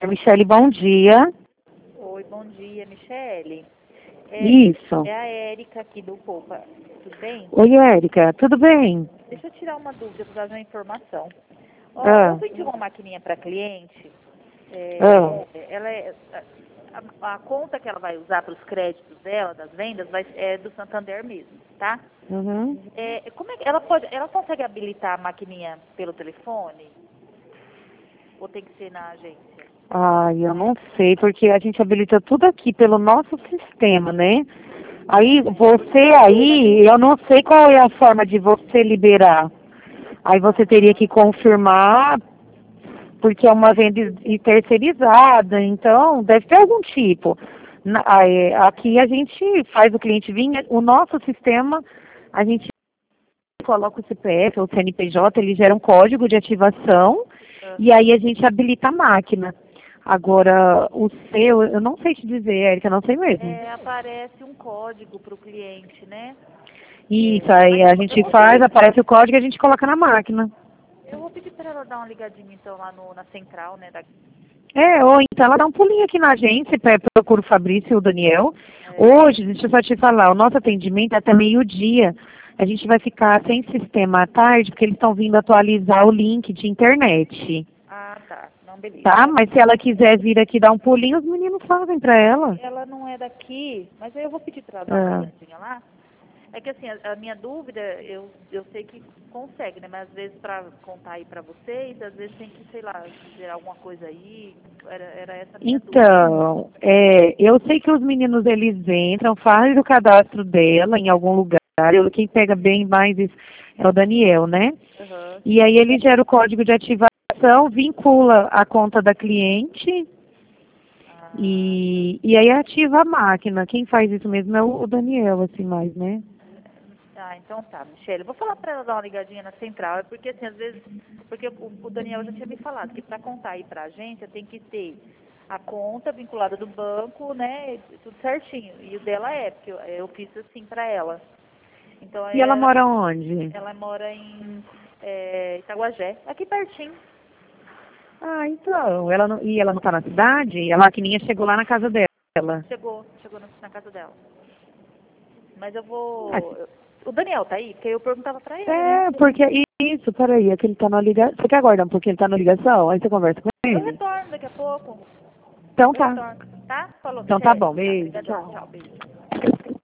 Michele, bom dia. Oi, bom dia, Michele. Isso. É a Érica aqui do Poupa. Tudo bem? Oi, Érica, tudo bem? Deixa eu tirar uma dúvida, precisar de uma informação. Ó, eu Ah, vendi uma maquininha para cliente. ah, Ela a conta que ela vai usar para os créditos dela, das vendas, é do Santander mesmo, tá? uhum. Como é que ela consegue habilitar a maquininha pelo telefone? Ou tem que ser na agência? Ai, eu não sei, porque a gente habilita tudo aqui pelo nosso sistema, né? Aí, eu não sei qual é a forma de você liberar. Aí você teria que confirmar, porque é uma venda terceirizada, então deve ter algum tipo. Aqui a gente faz o cliente vir, o nosso sistema, a gente coloca o CPF ou o CNPJ, ele gera um código de ativação e aí a gente habilita a máquina. Agora, o seu, eu não sei te dizer, Érica, eu não sei mesmo. Aparece um código para o cliente, né? Isso, aí Mas a gente faz, aparece o código e a gente coloca na máquina. eu vou pedir para ela dar uma ligadinha então lá na central, né? Ou então ela dá um pulinho aqui na agência, procura o Fabrício e o Daniel. É. Hoje, deixa eu só te falar, o nosso atendimento é até meio-dia. A gente vai ficar sem sistema à tarde, porque eles estão vindo atualizar o link de internet. Ah, tá. Não, beleza. Tá? Mas se ela quiser vir aqui dar um pulinho, os meninos fazem pra ela. Ela não é daqui, mas aí eu vou pedir para ela dar uma Ah, ligadinha lá. É que assim, a minha dúvida, eu sei que consegue, né? Mas às vezes para contar aí para vocês, às vezes tem que, sei lá, dizer alguma coisa aí. Era essa a minha dúvida. então, eu sei que os meninos eles entram, fazem o cadastro dela em algum lugar. Quem pega bem mais isso é o Daniel, né? Aham. E aí ele gera o código de ativação, vincula a conta da cliente Ah, e aí ativa a máquina. Quem faz isso mesmo é o Daniel, assim, mais, né? então tá, Michele. Eu vou falar para ela dar uma ligadinha na central. É porque assim, às vezes, porque o Daniel já tinha me falado que para contar aí para a agência tem que ter a conta vinculada do banco, né? Tudo certinho. E o dela porque eu fiz assim para ela. Então E ela mora onde? ela mora em Itaguajé, aqui pertinho. Ah, então, e ela não tá na cidade? A maquininha chegou lá na casa dela. Chegou na casa dela. Mas eu Ah, vou. O Daniel tá aí? Porque eu perguntava pra ele, né? porque isso, peraí, é que ele tá na ligação. Você quer aguardar um pouquinho, ele tá na ligação? Aí você conversa com Eu ele. retorno daqui a pouco. Então Eu tá. retorno. Tá? Falou, Então tá Michele. bom, Tá, beijo, obrigadão. tchau. Tchau, beijo.